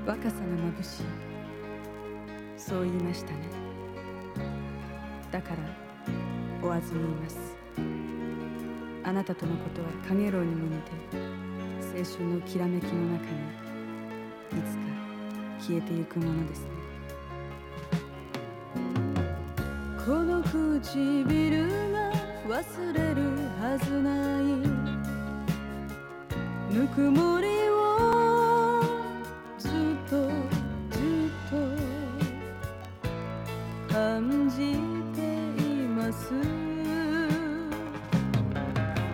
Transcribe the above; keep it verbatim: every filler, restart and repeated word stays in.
若さが眩しい、そう言いましたね。だから追わずにいます。あなたとのことは陽炎にも似て、青春のきらめきの中にいつか消えてゆくものですね。この唇が忘れるはずないぬくもり